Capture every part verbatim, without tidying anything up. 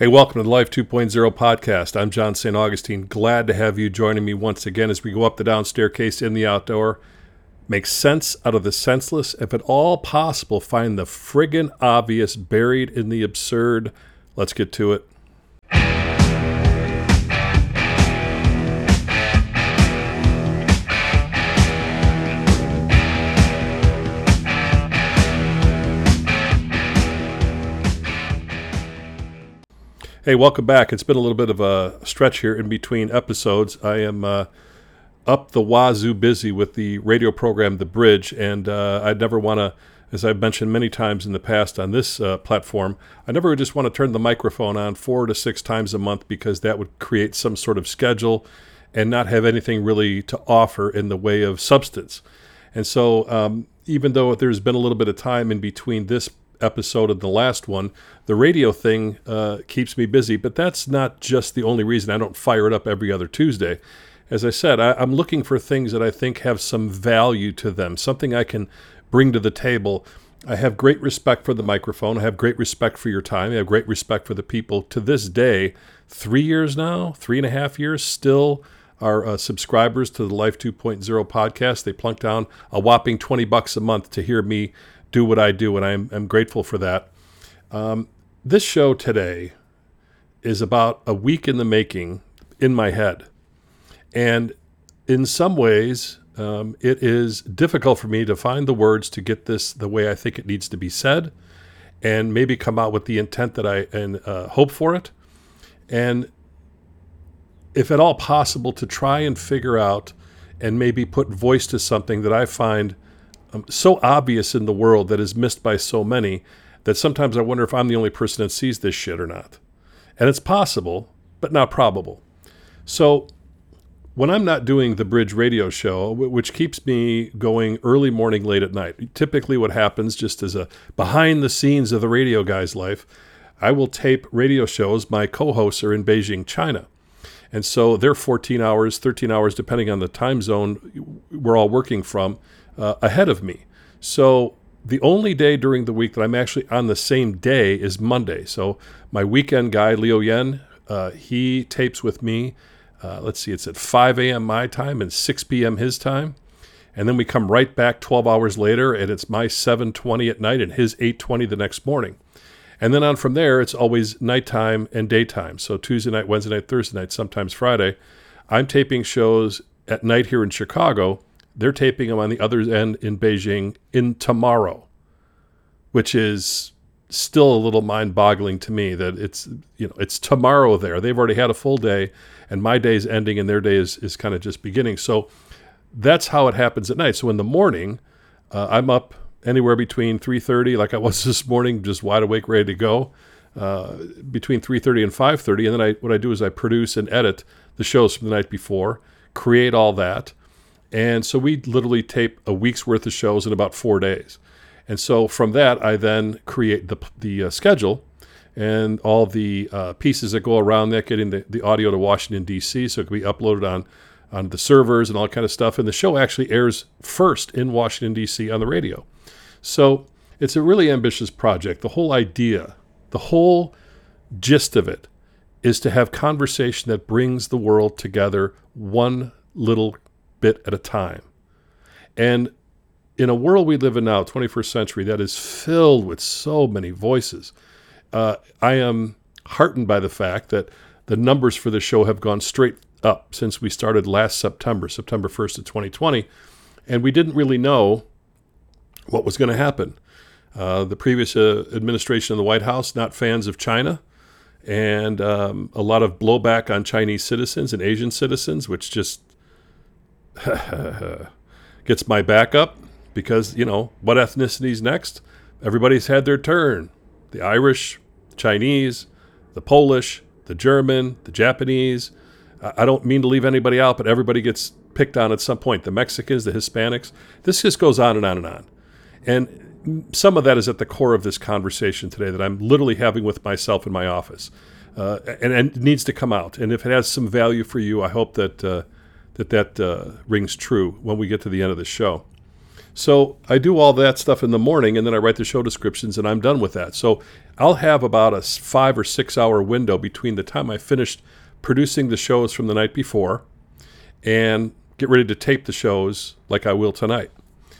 Hey, welcome to the Life two point oh podcast. I'm John Saint Augustine. Glad to have you joining me once again as we go up the down staircase in the outdoor. Make sense out of the senseless. If at all possible, find the friggin' obvious buried in the absurd. Let's get to it. Hey, welcome back. It's been a little bit of a stretch here in between episodes. I am uh, up the wazoo busy with the radio program The Bridge, and uh, I'd never want to, as I've mentioned many times in the past on this uh, platform, I never just want to turn the microphone on four to six times a month because that would create some sort of schedule and not have anything really to offer in the way of substance. And so um, even though there's been a little bit of time in between this episode and the last one, the radio thing uh, keeps me busy, but that's not just the only reason I don't fire it up every other Tuesday. As I said, I, I'm looking for things that I think have some value to them, something I can bring to the table. I have great respect for the microphone. I have great respect for your time. I have great respect for the people. To this day, three years now, three and a half years, still are uh, subscribers to the Life two point oh podcast. They plunk down a whopping twenty bucks a month to hear me do what I do, and I'm, I'm grateful for that. Um, this show today is about a week in the making in my head. And in some ways, um, it is difficult for me to find the words to get this the way I think it needs to be said, and maybe come out with the intent that I and uh, hope for it. And if at all possible, to try and figure out and maybe put voice to something that I find Um, so obvious in the world that is missed by so many that sometimes I wonder if I'm the only person that sees this shit or not. And it's possible, but not probable. So when I'm not doing the Bridge radio show, which keeps me going early morning, late at night, typically what happens just as a behind the scenes of the radio guy's life, I will tape radio shows. My co-hosts are in Beijing, China. And so they're fourteen hours, thirteen hours, depending on the time zone we're all working from, Uh, ahead of me. So the only day during the week that I'm actually on the same day is Monday. So my weekend guy, Leo Yen, uh, he tapes with me. Uh, let's see, it's at five a.m. my time and six p.m. his time. And then we come right back twelve hours later, and it's my seven twenty at night and his eight twenty the next morning. And then on from there, it's always nighttime and daytime. So Tuesday night, Wednesday night, Thursday night, sometimes Friday. I'm taping shows at night here in Chicago. They're taping them on the other end in Beijing in tomorrow, which is still a little mind-boggling to me that it's, you know, it's tomorrow there. They've already had a full day, and my day's ending, and their day is, is kind of just beginning. So that's how it happens at night. So in the morning, uh, I'm up anywhere between three thirty, like I was this morning, just wide awake, ready to go, uh, between three thirty and five thirty. And then I, what I do is I produce and edit the shows from the night before, create all that. And so we literally tape a week's worth of shows in about four days. And so from that, I then create the the uh, schedule and all the uh, pieces that go around that, getting the, the audio to Washington, D C, so it can be uploaded on, on the servers and all that kind of stuff. And the show actually airs first in Washington, D C on the radio. So it's a really ambitious project. The whole idea, the whole gist of it is to have conversation that brings the world together one little bit at a time. And in a world we live in now, twenty-first century, that is filled with so many voices, uh, I am heartened by the fact that the numbers for the show have gone straight up since we started last September, September first of twenty twenty, and we didn't really know what was going to happen. Uh, the previous uh, administration of the White House, not fans of China, and um, a lot of blowback on Chinese citizens and Asian citizens, which just gets my back up because, you know, what ethnicity's next? Everybody's had their turn. The Irish, Chinese, the Polish, the German, the Japanese. I don't mean to leave anybody out, but everybody gets picked on at some point. The Mexicans, the Hispanics. This just goes on and on and on. And some of that is at the core of this conversation today that I'm literally having with myself in my office. Uh, and, and it needs to come out. And if it has some value for you, I hope that uh, that that uh, rings true when we get to the end of the show. So I do all that stuff in the morning, and then I write the show descriptions, and I'm done with that. So I'll have about a five or six hour window between the time I finished producing the shows from the night before and get ready to tape the shows like I will tonight.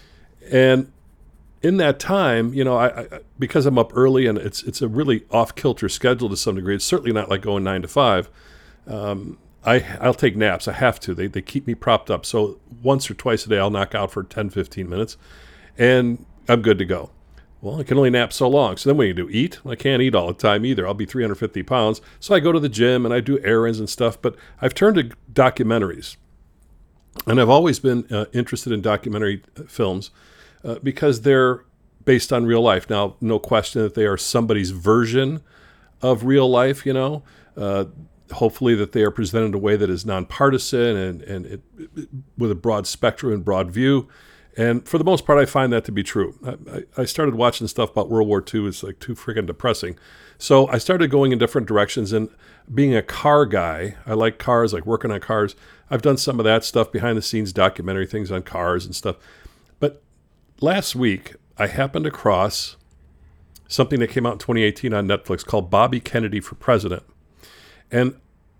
And in that time, you know, I, I because I'm up early and it's it's a really off-kilter schedule to some degree. It's certainly not like going nine to five. Um, I, I'll take naps. I have to. They they keep me propped up. So once or twice a day, I'll knock out for ten, fifteen minutes, and I'm good to go. Well, I can only nap so long. So then what do you do? Eat? I can't eat all the time either. I'll be three hundred fifty pounds. So I go to the gym and I do errands and stuff. But I've turned to documentaries. And I've always been uh, interested in documentary films uh, because they're based on real life. Now, no question that they are somebody's version of real life, you know. Uh, hopefully that they are presented in a way that is nonpartisan and, and it, it, with a broad spectrum and broad view. And for the most part, I find that to be true. I, I started watching stuff about World War Two. It's like too freaking depressing. So I started going in different directions. And being a car guy, I like cars, like working on cars. I've done some of that stuff, behind the scenes documentary things on cars and stuff. But last week, I happened across something that came out in twenty eighteen on Netflix called Bobby Kennedy for President. And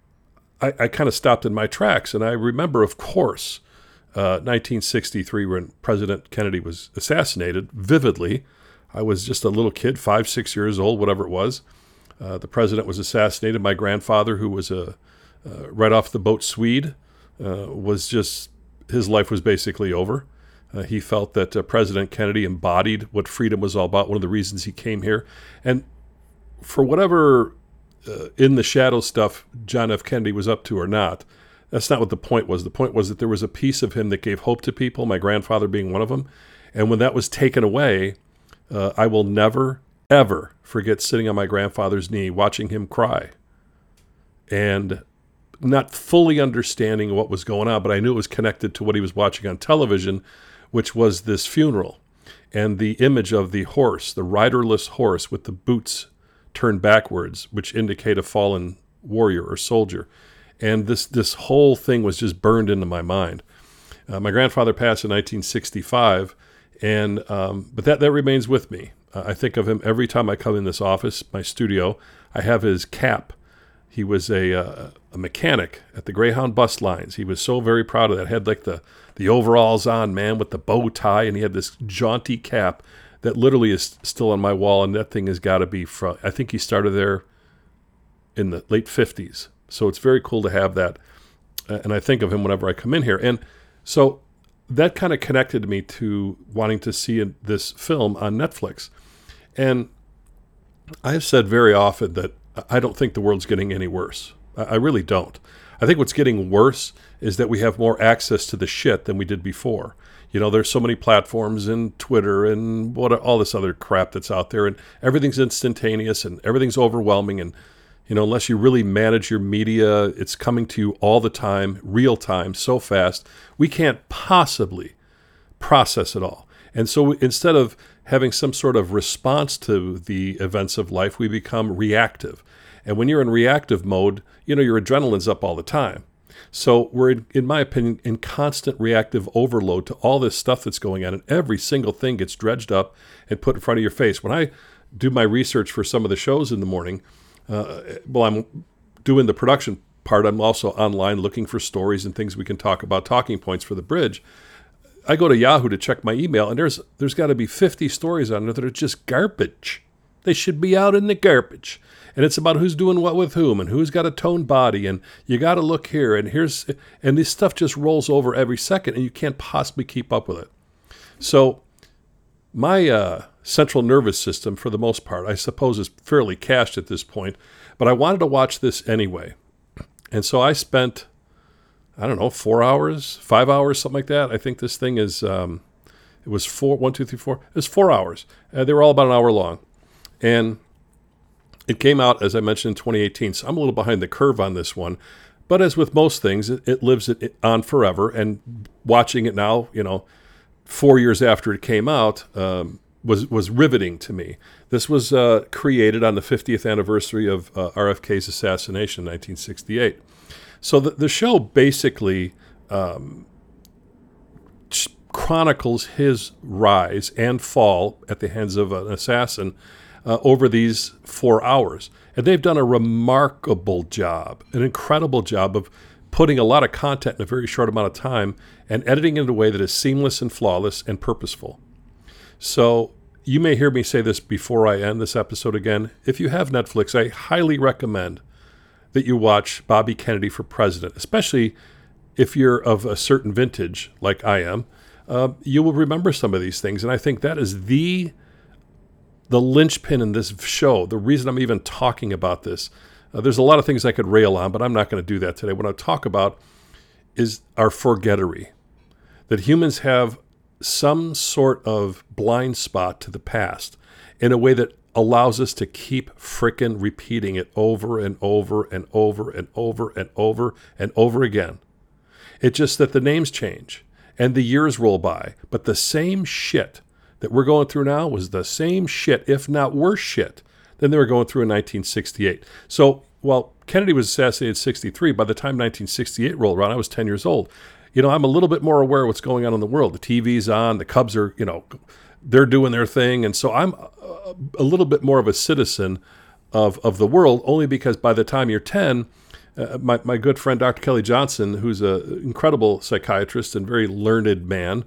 I, I kind of stopped in my tracks. And I remember, of course, uh, nineteen sixty-three, when President Kennedy was assassinated, vividly. I was just a little kid, five, six years old, whatever it was. Uh, the president was assassinated. My grandfather, who was a uh, right off the boat Swede, uh, was just, his life was basically over. Uh, he felt that uh, President Kennedy embodied what freedom was all about, one of the reasons he came here. And for whatever uh, in the shadow stuff John F. Kennedy was up to or not, that's not what the point was. The point was that there was a piece of him that gave hope to people, my grandfather being one of them. And when that was taken away, uh, I will never, ever forget sitting on my grandfather's knee, watching him cry. And not fully understanding what was going on, but I knew it was connected to what he was watching on television, which was this funeral. And the image of the horse, the riderless horse with the boots turned backwards, which indicate a fallen warrior or soldier. And this this whole thing was just burned into my mind. Uh, my grandfather passed in nineteen sixty-five, and um, but that, that remains with me. Uh, I think of him every time I come in this office, my studio. I have his cap. He was a, uh, a mechanic at the Greyhound bus lines. He was so very proud of that. Had like the, the overalls on, man, with the bow tie, and he had this jaunty cap that literally is still on my wall, and that thing has got to be from, I think he started there in the late fifties. So it's very cool to have that. Uh, and I think of him whenever I come in here. And so that kind of connected me to wanting to see this film on Netflix. And I've said very often that I don't think the world's getting any worse. I really don't. I think what's getting worse is that we have more access to the shit than we did before. You know, there's so many platforms and Twitter and what all this other crap that's out there, and everything's instantaneous and everything's overwhelming. And, you know, unless you really manage your media, it's coming to you all the time, real time, so fast, we can't possibly process it all. And so instead of having some sort of response to the events of life, we become reactive. And when you're in reactive mode, you know, your adrenaline's up all the time. So we're, in, in my opinion, in constant reactive overload to all this stuff that's going on, and every single thing gets dredged up and put in front of your face. When I do my research for some of the shows in the morning, uh, well, I'm doing the production part. I'm also online looking for stories and things we can talk about, talking points for the bridge. I go to Yahoo to check my email, and there's there's got to be fifty stories on there that are just garbage. They should be out in the garbage. And it's about who's doing what with whom and who's got a toned body, and you got to look here, and here's and this stuff just rolls over every second, and you can't possibly keep up with it. So my uh, central nervous system, for the most part, I suppose is fairly cached at this point, but I wanted to watch this anyway. And so I spent, I don't know, four hours, five hours, something like that. I think this thing is, um, it was four, one, two, three, four. It was four hours. Uh, they were all about an hour long. And it came out, as I mentioned, in twenty eighteen. So I'm a little behind the curve on this one. But as with most things, it, it lives it on forever. And watching it now, you know, four years after it came out, um, was was riveting to me. This was uh, created on the fiftieth anniversary of uh, R F K's assassination in nineteen sixty-eight. So the, the show basically um, chronicles his rise and fall at the hands of an assassin uh, over these four hours. And they've done a remarkable job, an incredible job of putting a lot of content in a very short amount of time and editing it in a way that is seamless and flawless and purposeful. So you may hear me say this before I end this episode again. If you have Netflix, I highly recommend that you watch Bobby Kennedy for President, especially if you're of a certain vintage like I am. Uh, you will remember some of these things. And I think that is the the linchpin in this show, the reason I'm even talking about this. Uh, there's a lot of things I could rail on, but I'm not going to do that today. What I talk about is our forgettery, that humans have some sort of blind spot to the past in a way that allows us to keep frickin' repeating it over and over and over and over and over and over again. It's just that the names change and the years roll by, but the same shit that we're going through now was the same shit, if not worse shit, than they were going through in nineteen sixty-eight. So while Kennedy was assassinated in sixty-three, by the time nineteen sixty-eight rolled around, I was ten years old. You know, I'm a little bit more aware of what's going on in the world. The T V's on, the Cubs are, you know, they're doing their thing. And so I'm a, a little bit more of a citizen of, of the world, only because by the time you're ten, uh, my, my good friend Doctor Kelly Johnson, who's an incredible psychiatrist and very learned man,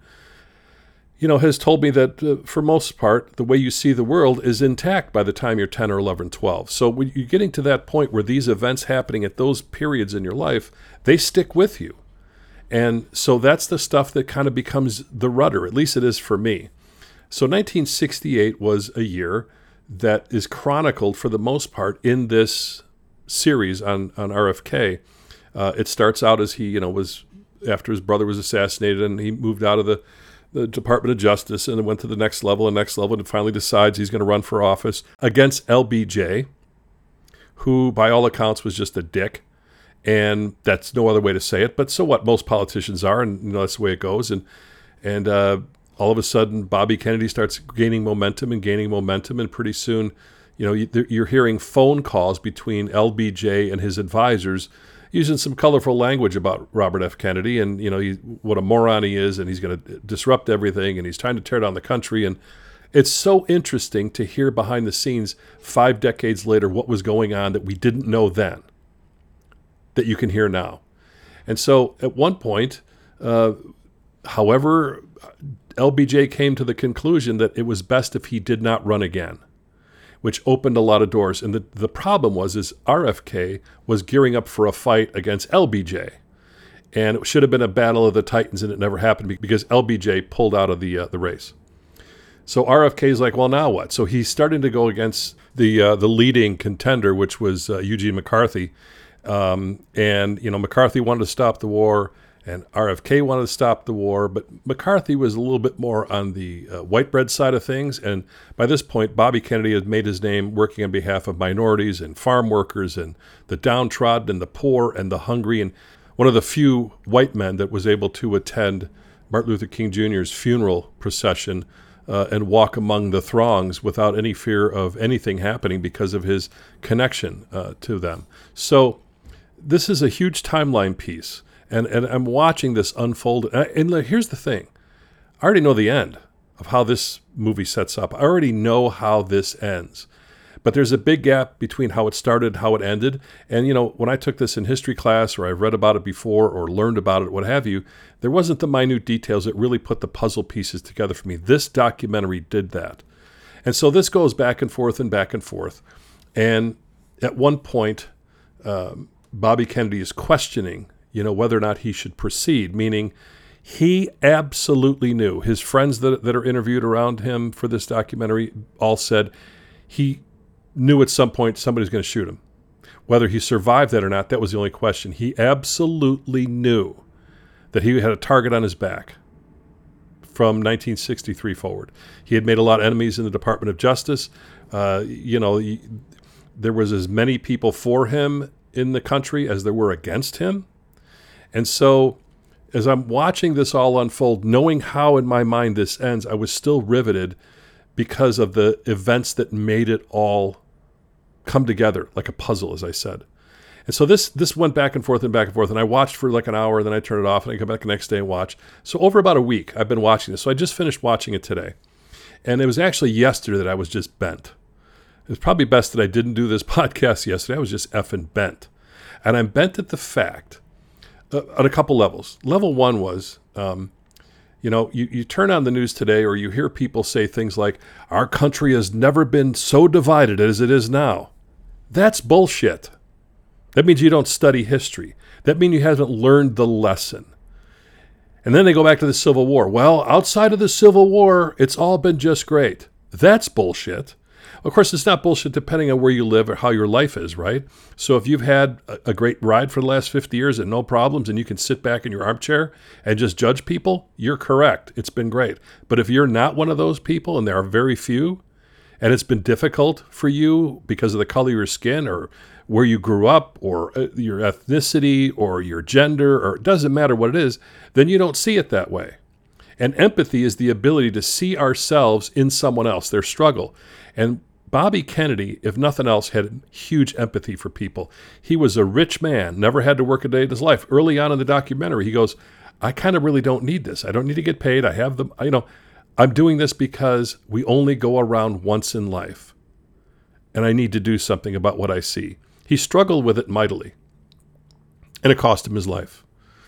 you know, has told me that uh, for most part, the way you see the world is intact by the time you're ten or eleven, twelve. So when you're getting to that point where these events happening at those periods in your life, they stick with you. And so that's the stuff that kind of becomes the rudder, at least it is for me. So nineteen sixty-eight was a year that is chronicled for the most part in this series on, on R F K. Uh, it starts out as he, you know, was after his brother was assassinated and he moved out of the the Department of Justice and went to the next level and next level and finally decides he's going to run for office against L B J, who by all accounts was just a dick. And that's no other way to say it. But so what? Most politicians are, and you know that's the way it goes. And and uh, all of a sudden, Bobby Kennedy starts gaining momentum and gaining momentum, and pretty soon, you know, you, you're hearing phone calls between L B J and his advisors, using some colorful language about Robert F. Kennedy and, you know, he, what a moron he is, and he's going to disrupt everything, and he's trying to tear down the country. And it's so interesting to hear behind the scenes five decades later what was going on that we didn't know then, that you can hear now. And so at one point, uh, however, L B J came to the conclusion that it was best if he did not run again, which opened a lot of doors. And the, the problem was is R F K was gearing up for a fight against L B J. And it should have been a battle of the Titans, and it never happened because L B J pulled out of the uh, the race. So R F K is like, well, now what? So he's starting to go against the uh, the leading contender, which was uh, Eugene McCarthy. Um, and, you know, McCarthy wanted to stop the war, and R F K wanted to stop the war, but McCarthy was a little bit more on the uh, white bread side of things. And by this point, Bobby Kennedy had made his name working on behalf of minorities and farm workers and the downtrodden and the poor and the hungry. And one of the few white men that was able to attend Martin Luther King Junior's funeral procession uh, and walk among the throngs without any fear of anything happening because of his connection uh, to them. So this is a huge timeline piece, and, and I'm watching this unfold. And, and here's the thing. I already know the end of how this movie sets up. I already know how this ends. But there's a big gap between how it started and how it ended. And, you know, when I took this in history class, or I've read about it before or learned about it, what have you, there wasn't the minute details that really put the puzzle pieces together for me. This documentary did that. And so this goes back and forth and back and forth. And at one point, um, Bobby Kennedy is questioning, you know, whether or not he should proceed, meaning he absolutely knew. His friends that, that are interviewed around him for this documentary all said he knew at some point somebody's going to shoot him. Whether he survived that or not, that was the only question. He absolutely knew that he had a target on his back from nineteen sixty-three forward. He had made a lot of enemies in the Department of Justice. Uh, you know, he, there was as many people for him in the country as there were against him. And so as I'm watching this all unfold, knowing how in my mind this ends, I was still riveted because of the events that made it all come together like a puzzle, as I said. And so this this went back and forth and back and forth, and I watched for like an hour, then I turned it off, and I come back the next day and watch. So over about a week, I've been watching this. So I just finished watching it today. And it was actually yesterday that I was just bent. It was probably best that I didn't do this podcast yesterday. I was just effing bent. And I'm bent at the fact, uh, on a couple levels. Level one was, um, you know, you, you turn on the news today or you hear people say things like, our country has never been so divided as it is now. That's bullshit. That means you don't study history. That means you haven't learned the lesson. And then they go back to the Civil War. Well, outside of the Civil War, it's all been just great. That's bullshit. Of course, it's not bullshit depending on where you live or how your life is, right? So if you've had a great ride for the last fifty years and no problems and you can sit back in your armchair and just judge people, you're correct. It's been great. But if you're not one of those people, and there are very few, and it's been difficult for you because of the color of your skin or where you grew up or your ethnicity or your gender, or it doesn't matter what it is, then you don't see it that way. And empathy is the ability to see ourselves in someone else, their struggle. And Bobby Kennedy, if nothing else, had huge empathy for people. He was a rich man, never had to work a day in his life. Early on in the documentary, he goes, I kind of really don't need this. I don't need to get paid. I have the, you know, I'm doing this because we only go around once in life. And I need to do something about what I see. He struggled with it mightily. And it cost him his life.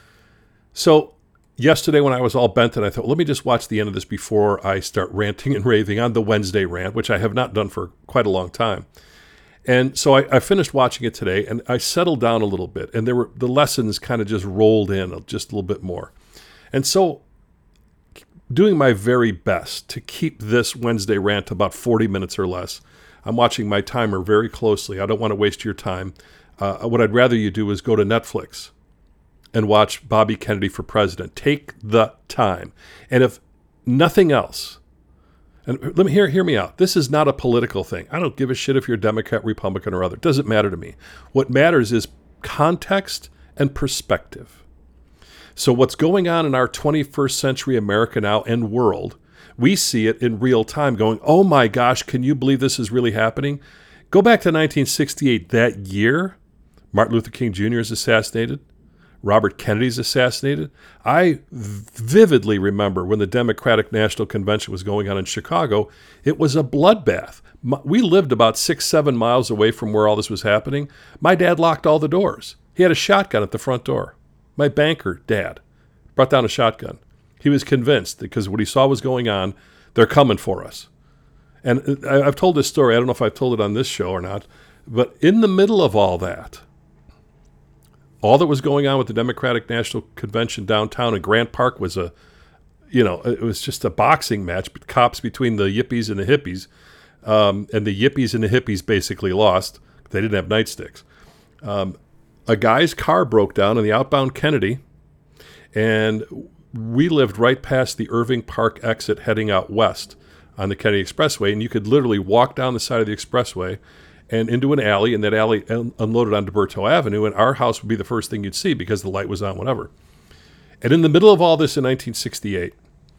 So yesterday when I was all bent and I thought, let me just watch the end of this before I start ranting and raving on the Wednesday rant, which I have not done for quite a long time. And so I, I finished watching it today and I settled down a little bit, and there were the lessons kind of just rolled in just a little bit more. And so doing my very best to keep this Wednesday rant about forty minutes or less. I'm watching my timer very closely. I don't want to waste your time. Uh, what I'd rather you do is go to Netflix and watch Bobby Kennedy for President. Take the time. And if nothing else, and let me hear, hear me out. This is not a political thing. I don't give a shit if you're Democrat, Republican, or other. It doesn't matter to me. What matters is context and perspective. So what's going on in our twenty-first century America now and world, we see it in real time going, oh my gosh, can you believe this is really happening? Go back to nineteen sixty-eight. That year, Martin Luther King Junior is assassinated. Robert Kennedy's assassinated. I vividly remember when the Democratic National Convention was going on in Chicago, it was a bloodbath. We lived about six, seven miles away from where all this was happening. My dad locked all the doors. He had a shotgun at the front door. My banker dad brought down a shotgun. He was convinced because what he saw was going on, they're coming for us. And I've told this story. I don't know if I've told it on this show or not, but in the middle of all that, all that was going on with the Democratic National Convention downtown in Grant Park was a, you know, it was just a boxing match, but cops between the yippies and the hippies. Um, and the yippies and the hippies basically lost. They didn't have nightsticks. Um, a guy's car broke down on the outbound Kennedy, and we lived right past the Irving Park exit heading out west on the Kennedy Expressway, and you could literally walk down the side of the expressway and into an alley, and that alley un- unloaded onto Berto Avenue, and our house would be the first thing you'd see because the light was on, whatever. And in the middle of all this in nineteen sixty-eight,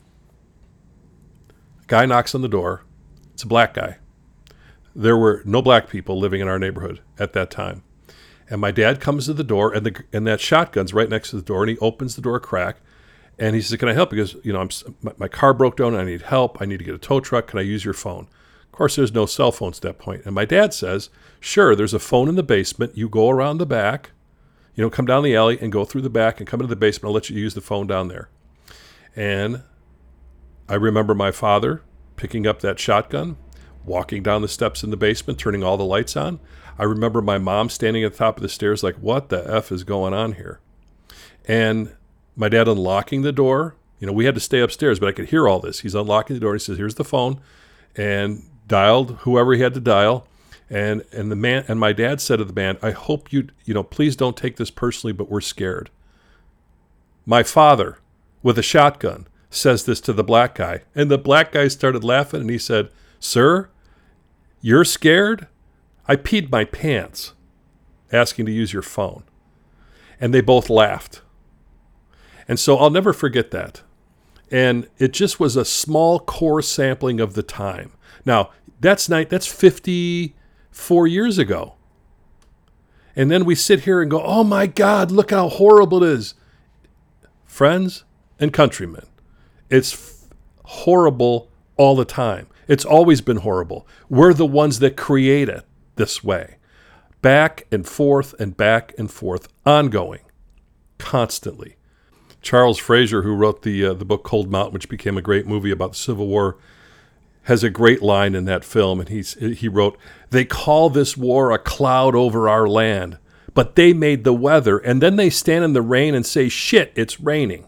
a guy knocks on the door. It's a black guy. There were no black people living in our neighborhood at that time. And my dad comes to the door, and the and that shotgun's right next to the door, and he opens the door a crack, and he says, can I help? Because, you know, I'm my, my car broke down, and I need help. I need to get a tow truck. Can I use your phone? Of course, there's no cell phones at that point. And my dad says, sure, there's a phone in the basement. You go around the back, you know, come down the alley and go through the back and come into the basement. I'll let you use the phone down there. And I remember my father picking up that shotgun, walking down the steps in the basement, turning all the lights on. I remember my mom standing at the top of the stairs like, what the F is going on here? And my dad unlocking the door. You know, we had to stay upstairs, but I could hear all this. He's unlocking the door. He says, here's the phone, and dialed whoever he had to dial. And and the man and my dad said to the man, I hope you, you know, please don't take this personally, but we're scared. My father, with a shotgun, says this to the black guy. And the black guy started laughing, and he said, sir, you're scared? I peed my pants asking to use your phone. And they both laughed. And so I'll never forget that. And it just was a small core sampling of the time. Now, that's night, that's fifty-four years ago. And then we sit here and go, oh my God, look how horrible it is. Friends and countrymen, it's f- horrible all the time. It's always been horrible. We're the ones that create it this way. Back and forth and back and forth, ongoing, constantly. Charles Frazier, who wrote the uh, the book Cold Mountain, which became a great movie about the Civil War, has a great line in that film. And he's, he wrote, they call this war a cloud over our land, but they made the weather, and then they stand in the rain and say, shit, it's raining.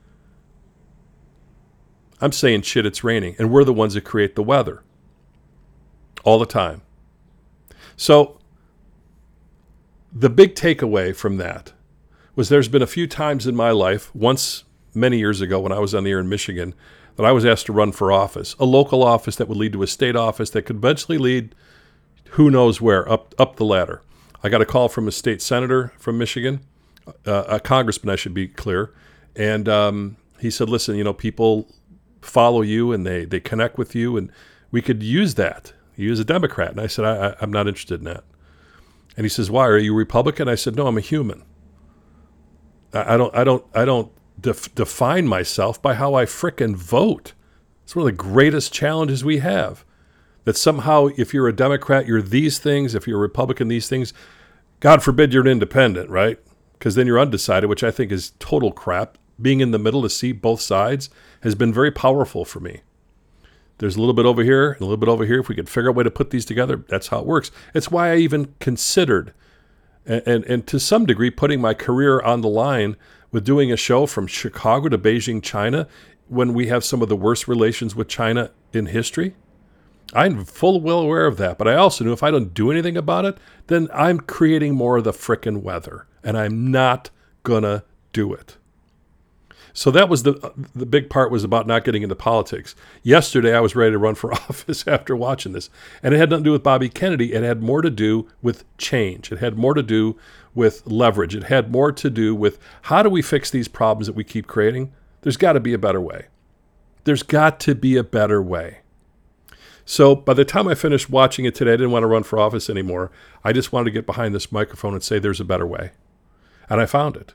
I'm saying, shit, it's raining, and we're the ones that create the weather all the time. So the big takeaway from that was there's been a few times in my life, once many years ago when I was on the air in Michigan, that I was asked to run for office, a local office that would lead to a state office that could eventually lead who knows where, up up the ladder. I got a call from a state senator from Michigan, uh, a congressman, I should be clear, and um, he said, listen, you know, people follow you and they, they connect with you, and we could use that. You as a Democrat. And I said, I, I, I'm not interested in that. And he says, why? Are you Republican? I said, no, I'm a human. I, I don't I don't I don't def- define myself by how I frickin' vote. It's one of the greatest challenges we have. That somehow if you're a Democrat, you're these things. If you're a Republican, these things. God forbid you're an independent, right? Because then you're undecided, which I think is total crap. Being in the middle to see both sides has been very powerful for me. There's a little bit over here and a little bit over here. If we could figure out a way to put these together, that's how it works. It's why I even considered, and, and, and to some degree, putting my career on the line with doing a show from Chicago to Beijing, China, when we have some of the worst relations with China in history. I'm full well aware of that, but I also knew if I don't do anything about it, then I'm creating more of the frickin' weather, and I'm not gonna do it. So that was the the big part, was about not getting into politics. Yesterday, I was ready to run for office after watching this. And it had nothing to do with Bobby Kennedy. It had more to do with change. It had more to do with leverage. It had more to do with how do we fix these problems that we keep creating? There's got to be a better way. There's got to be a better way. So by the time I finished watching it today, I didn't want to run for office anymore. I just wanted to get behind this microphone and say there's a better way. And I found it.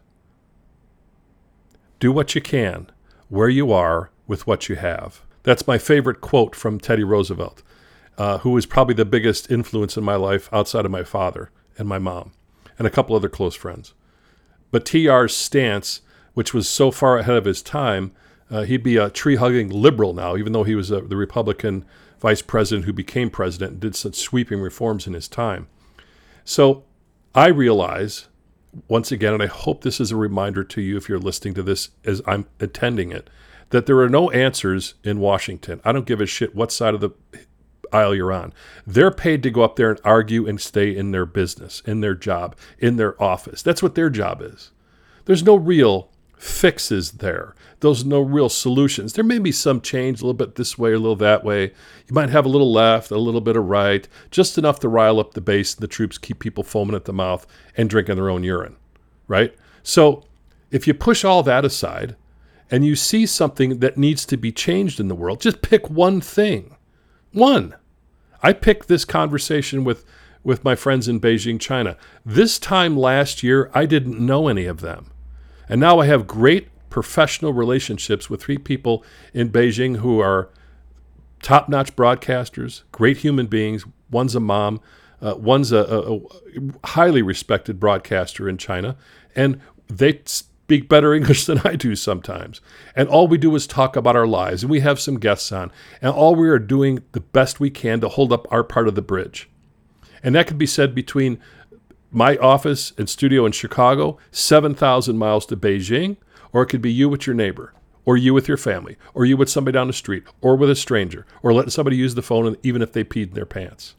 Do what you can, where you are, with what you have. That's my favorite quote from Teddy Roosevelt, uh, who was probably the biggest influence in my life outside of my father and my mom and a couple other close friends. But T R's stance, which was so far ahead of his time, uh, he'd be a tree-hugging liberal now, even though he was a, the Republican vice president who became president and did such sweeping reforms in his time. So I realize, once again, and I hope this is a reminder to you if you're listening to this as I'm attending it, that there are no answers in Washington. I don't give a shit what side of the aisle you're on. They're paid to go up there and argue and stay in their business, in their job, in their office. That's what their job is. There's no real fixes there. There's no real solutions. There may be some change, a little bit this way, a little that way. You might have a little left, a little bit of right, just enough to rile up the base and the troops, keep people foaming at the mouth and drinking their own urine, right? So if you push all that aside and you see something that needs to be changed in the world, just pick one thing. One. I picked this conversation with, with my friends in Beijing, China. This time last year, I didn't know any of them. And now I have great professional relationships with three people in Beijing who are top-notch broadcasters, great human beings. One's a mom. Uh, one's a, a, a highly respected broadcaster in China. And they speak better English than I do sometimes. And all we do is talk about our lives. And we have some guests on. And all we are doing the best we can to hold up our part of the bridge. And that could be said between my office and studio in Chicago, seven thousand miles to Beijing, or it could be you with your neighbor, or you with your family, or you with somebody down the street, or with a stranger, or letting somebody use the phone even if they peed in their pants.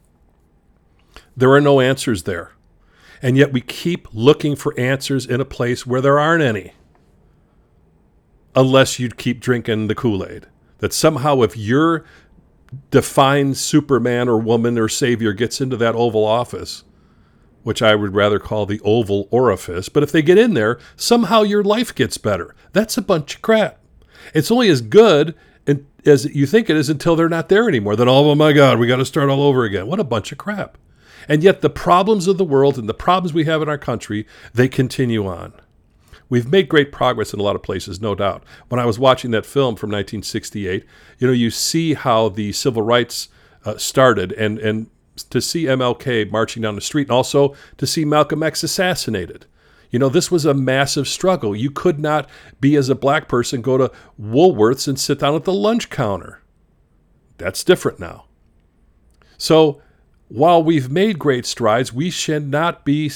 There are no answers there. And yet we keep looking for answers in a place where there aren't any. Unless you keep drinking the Kool-Aid. That somehow if your defined Superman or woman or savior gets into that Oval Office, which I would rather call the Oval Orifice, but if they get in there, somehow your life gets better. That's a bunch of crap. It's only as good as you think it is until they're not there anymore. Then, oh my God, we got to start all over again. What a bunch of crap. And yet the problems of the world and the problems we have in our country, they continue on. We've made great progress in a lot of places, no doubt. When I was watching that film from nineteen sixty-eight, you know, you see how the civil rights uh, started, and, and to see M L K marching down the street, and also to see Malcolm X assassinated. You know, this was a massive struggle. You could not be, as a black person, go to Woolworths and sit down at the lunch counter. That's different now. So while we've made great strides, we should not be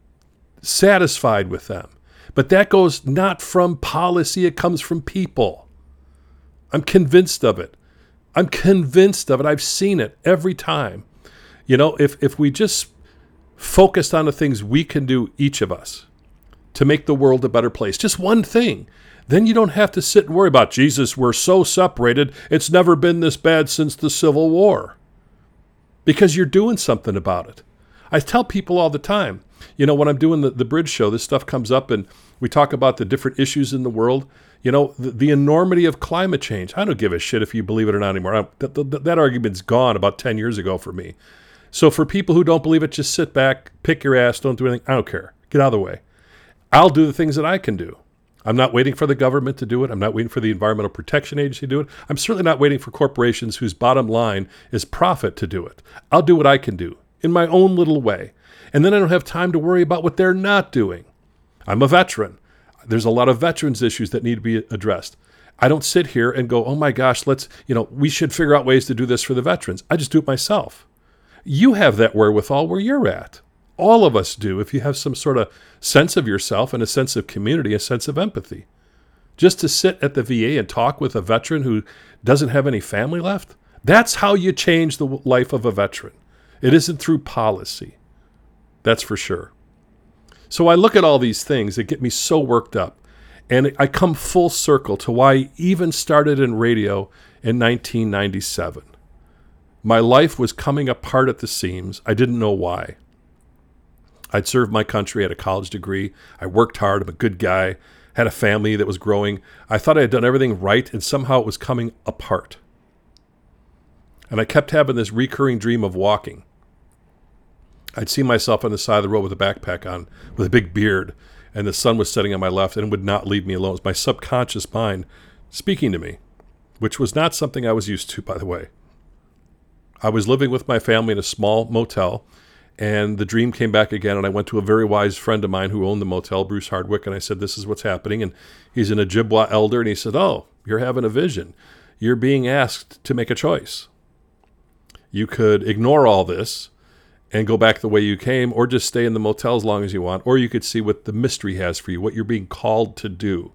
satisfied with them. But that goes not from policy, it comes from people. I'm convinced of it. I'm convinced of it. I've seen it every time. You know, if, if we just focused on the things we can do, each of us, to make the world a better place, just one thing, then you don't have to sit and worry about, Jesus, we're so separated, it's never been this bad since the Civil War. Because you're doing something about it. I tell people all the time, you know, when I'm doing the, the Bridge Show, this stuff comes up and we talk about the different issues in the world. You know, the, the enormity of climate change. I don't give a shit if you believe it or not anymore. I, that, that, that argument's gone about ten years ago for me. So for people who don't believe it, just sit back, pick your ass, don't do anything. I don't care. Get out of the way. I'll do the things that I can do. I'm not waiting for the government to do it. I'm not waiting for the Environmental Protection Agency to do it. I'm certainly not waiting for corporations whose bottom line is profit to do it. I'll do what I can do in my own little way. And then I don't have time to worry about what they're not doing. I'm a veteran. There's a lot of veterans issues that need to be addressed. I don't sit here and go, oh my gosh, let's, you know, we should figure out ways to do this for the veterans. I just do it myself. You have that wherewithal where you're at. All of us do, if you have some sort of sense of yourself and a sense of community, a sense of empathy. Just to sit at the V A and talk with a veteran who doesn't have any family left, that's how you change the life of a veteran. It isn't through policy. That's for sure. So I look at all these things that get me so worked up, and I come full circle to why I even started in radio in nineteen ninety-seven. My life was coming apart at the seams. I didn't know why. I'd served my country, had a college degree. I worked hard. I'm a good guy. Had a family that was growing. I thought I had done everything right, and somehow it was coming apart. And I kept having this recurring dream of walking. I'd see myself on the side of the road with a backpack on, with a big beard, and the sun was setting on my left, and it would not leave me alone. It was my subconscious mind speaking to me, which was not something I was used to, by the way. I was living with my family in a small motel, and the dream came back again, and I went to a very wise friend of mine who owned the motel, Bruce Hardwick, and I said, this is what's happening. And he's an Ojibwa elder, and he said, oh, you're having a vision. You're being asked to make a choice. You could ignore all this and go back the way you came, or just stay in the motel as long as you want, or you could see what the mystery has for you, what you're being called to do.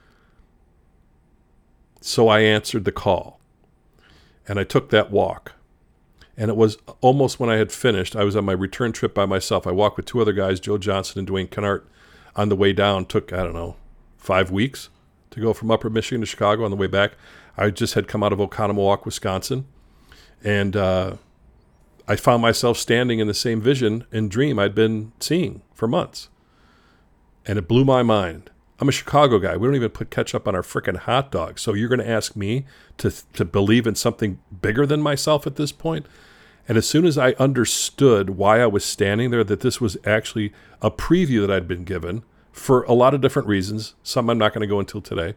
So I answered the call, and I took that walk. And it was almost when I had finished, I was on my return trip by myself. I walked with two other guys, Joe Johnson and Dwayne Kennard, on the way down. Took, I don't know, five weeks to go from Upper Michigan to Chicago. On the way back, I just had come out of Oconomowoc, Wisconsin. And uh, I found myself standing in the same vision and dream I'd been seeing for months. And it blew my mind. I'm a Chicago guy. We don't even put ketchup on our frickin' hot dogs. So you're going to ask me to to believe in something bigger than myself at this point? And as soon as I understood why I was standing there, that this was actually a preview that I'd been given for a lot of different reasons, some I'm not going to go into today,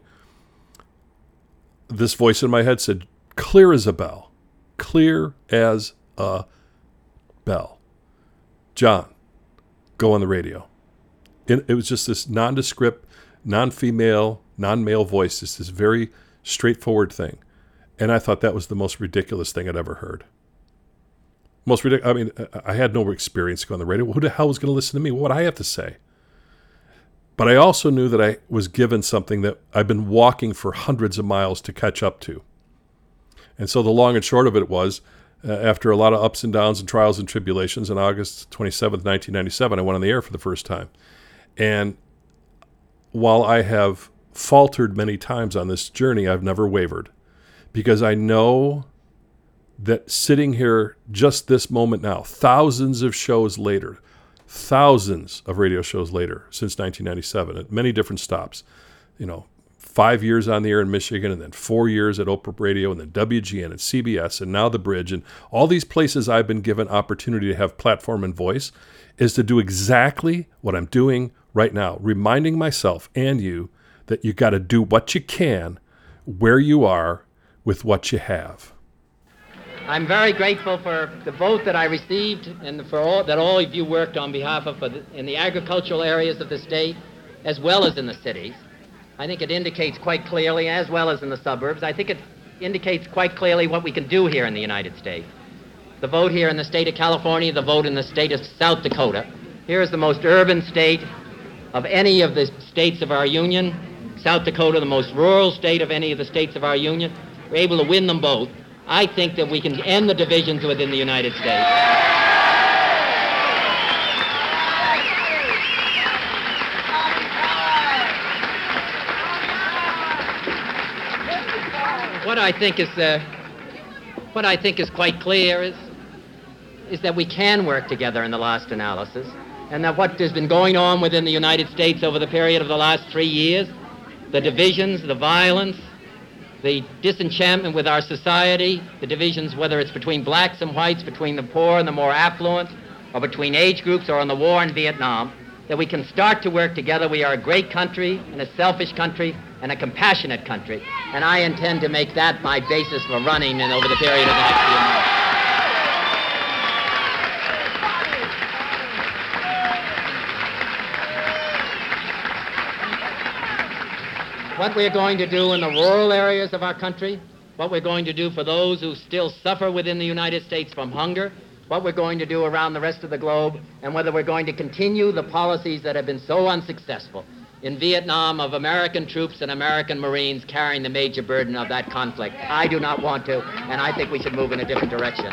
this voice in my head said, clear as a bell, clear as a bell. John, go on the radio. It, it was just this nondescript, non-female, non-male voice, just this very straightforward thing. And I thought that was the most ridiculous thing I'd ever heard. Most ridiculous. I mean, I had no experience going on the radio. Who the hell was going to listen to me? What would I have to say? But I also knew that I was given something that I've been walking for hundreds of miles to catch up to. And so the long and short of it was, uh, after a lot of ups and downs and trials and tribulations, on August twenty-seventh, nineteen ninety-seven, I went on the air for the first time. And while I have faltered many times on this journey, I've never wavered, because I know that sitting here just this moment now, thousands of shows later, thousands of radio shows later since nineteen ninety-seven, at many different stops, you know, five years on the air in Michigan, and then four years at Oprah Radio, and then W G N and C B S, and now The Bridge, and all these places I've been given opportunity to have platform and voice, is to do exactly what I'm doing right now, reminding myself and you that you got to do what you can where you are with what you have. I'm very grateful for the vote that I received and for all that all of you worked on behalf of for the, in the agricultural areas of the state as well as in the cities. I think it indicates quite clearly, as well as in the suburbs, I think it indicates quite clearly what we can do here in the United States. The vote here in the state of California, the vote in the state of South Dakota. Here is the most urban state of any of the states of our union. South Dakota, the most rural state of any of the states of our union. We're able to win them both. I think that we can end the divisions within the United States. What I think is uh, what I think is quite clear is is that we can work together in the last analysis, and that what has been going on within the United States over the period of the last three years, the divisions, the violence, the disenchantment with our society, the divisions, whether it's between blacks and whites, between the poor and the more affluent, or between age groups, or in the war in Vietnam, that we can start to work together. We are a great country, and a selfish country, and a compassionate country. And I intend to make that my basis for running and over the period of the next few months. What we're going to do in the rural areas of our country, what we're going to do for those who still suffer within the United States from hunger, what we're going to do around the rest of the globe, and whether we're going to continue the policies that have been so unsuccessful in Vietnam of American troops and American Marines carrying the major burden of that conflict. I do not want to, and I think we should move in a different direction.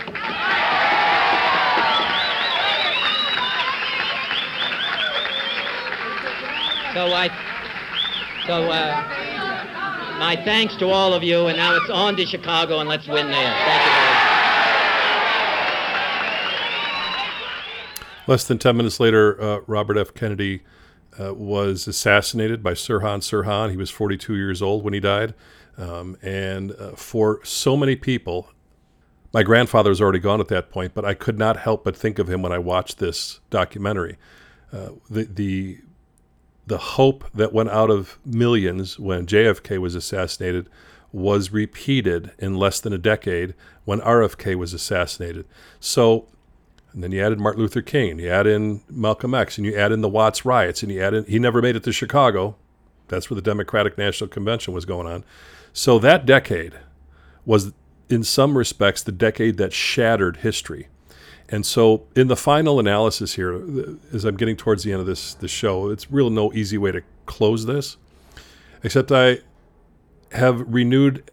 So I... So, uh, my thanks to all of you, and now it's on to Chicago, and let's win there. Thank you very much. Less than ten minutes later, uh, Robert F. Kennedy uh, was assassinated by Sirhan Sirhan. He was forty-two years old when he died. Um, and uh, for so many people, my grandfather was already gone at that point, but I could not help but think of him when I watched this documentary. Uh, the the The hope that went out of millions when J F K was assassinated was repeated in less than a decade when R F K was assassinated. So, and then you added Martin Luther King, and you add in Malcolm X, and you add in the Watts riots, and you add in, he never made it to Chicago. That's where the Democratic National Convention was going on. So that decade was, in some respects, the decade that shattered history. And so in the final analysis here, as I'm getting towards the end of this, this show, it's real no easy way to close this, except I have renewed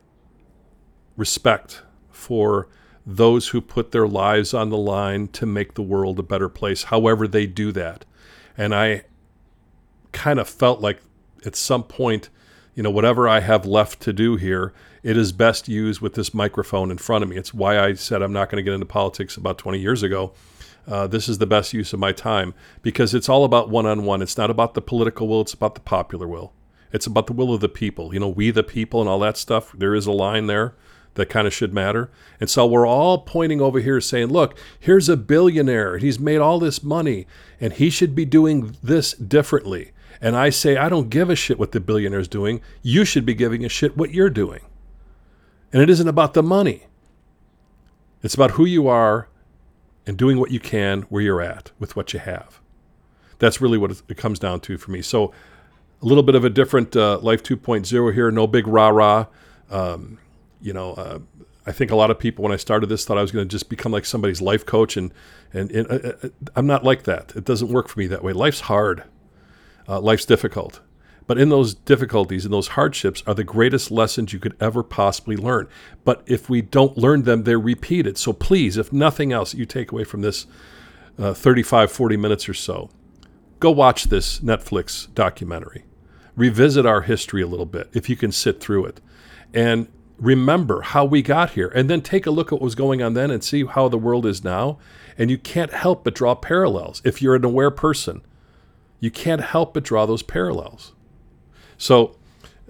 respect for those who put their lives on the line to make the world a better place, however they do that. And I kind of felt like at some point, you know, whatever I have left to do here, it is best used with this microphone in front of me. It's why I said I'm not going to get into politics about twenty years ago. Uh, this is the best use of my time because it's all about one-on-one. It's not about the political will. It's about the popular will. It's about the will of the people. You know, we the people and all that stuff. There is a line there that kind of should matter. And so we're all pointing over here saying, look, here's a billionaire. He's made all this money and he should be doing this differently. And I say, I don't give a shit what the billionaire's doing. You should be giving a shit what you're doing. And it isn't about the money. It's about who you are and doing what you can where you're at with what you have. That's really what it comes down to for me. So a little bit of a different uh, Life two point oh here. No big rah-rah. Um, you know, uh, I think a lot of people when I started this thought I was going to just become like somebody's life coach. And, and, and uh, I'm not like that. It doesn't work for me that way. Life's hard. Uh, life's difficult. But in those difficulties and those hardships are the greatest lessons you could ever possibly learn. But if we don't learn them, they're repeated. So please, if nothing else you take away from this uh, thirty-five, forty minutes or so, go watch this Netflix documentary. Revisit our history a little bit, if you can sit through it. And remember how we got here. And then take a look at what was going on then and see how the world is now. And you can't help but draw parallels. If you're an aware person, you can't help but draw those parallels. So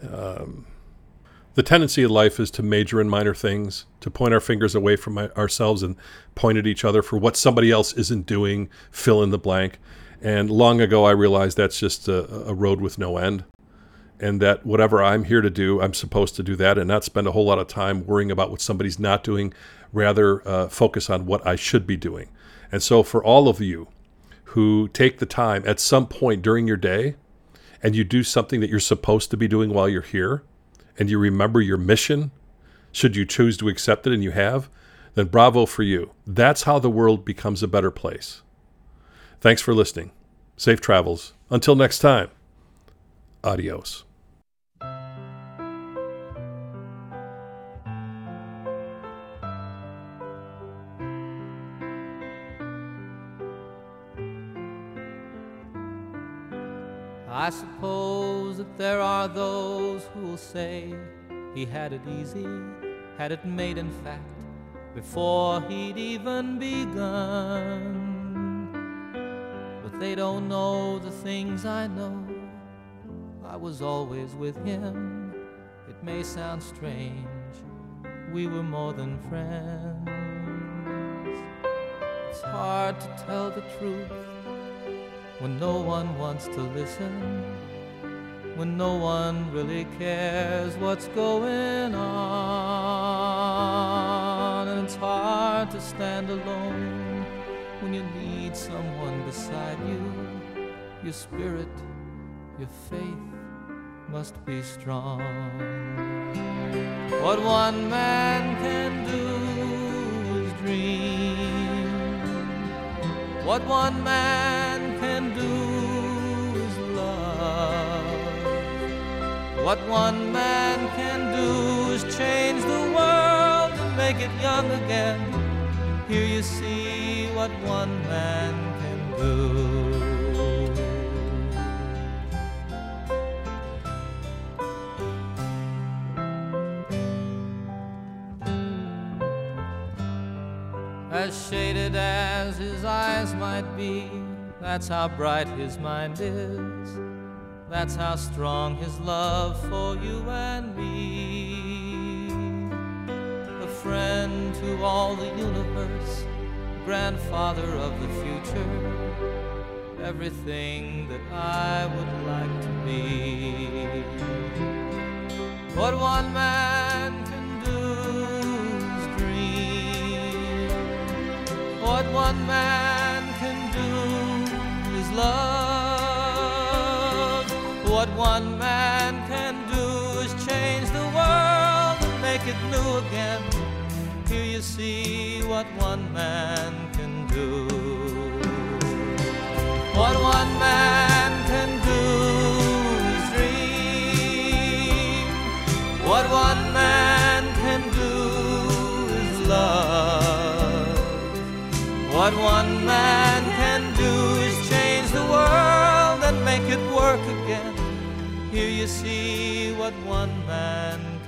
Um, the tendency of life is to major in minor things, to point our fingers away from my, ourselves and point at each other for what somebody else isn't doing, fill in the blank. And long ago, I realized that's just a, a road with no end. And that whatever I'm here to do, I'm supposed to do that and not spend a whole lot of time worrying about what somebody's not doing, rather uh, focus on what I should be doing. And so for all of you who take the time at some point during your day and you do something that you're supposed to be doing while you're here, and you remember your mission, should you choose to accept it and you have, then bravo for you. That's how the world becomes a better place. Thanks for listening. Safe travels. Until next time, adios. I suppose that there are those who'll say he had it easy, had it made in fact, before he'd even begun. But they don't know the things I know. I was always with him. It may sound strange, we were more than friends. It's hard to tell the truth when no one wants to listen, when no one really cares what's going on. And it's hard to stand alone when you need someone beside you. Your spirit, your faith must be strong. What one man can do is dream. What one man can do is love. What one man can do is change the world and make it young again. Here you see what one man can do. As shaded as his eyes might be, that's how bright his mind is. That's how strong his love for you and me. A friend to all the universe, grandfather of the future, everything that I would like to be. What one man can do is dream. What one man can do is love. What one man can do is change the world and make it new again. Here you see what one man can do. What one man can do is dream. What one man can do is love. What one man can do is change the world and make it work again. Here you see what one man